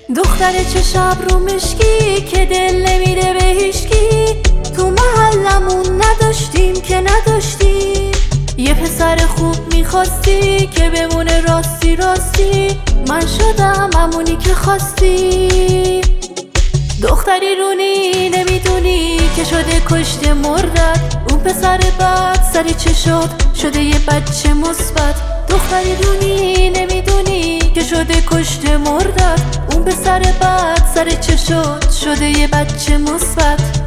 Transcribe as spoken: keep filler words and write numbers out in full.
دختر چشم رو مشکی که دل نمیده به هیچکی، تو محلمون نداشتیم که نداشتیم. یه پسر خوب میخواستی که بمونه راستی راستی، من شدم همونی که خواستی. دختری رونی نمیدونی که شده کشته مردت، اون پسر بد سری چه شد شده یه بچه مثبت. دختری رونی نمیدونی که شده کشته مردت، اون پسر بد سری چه شد شده یه بچه مثبت.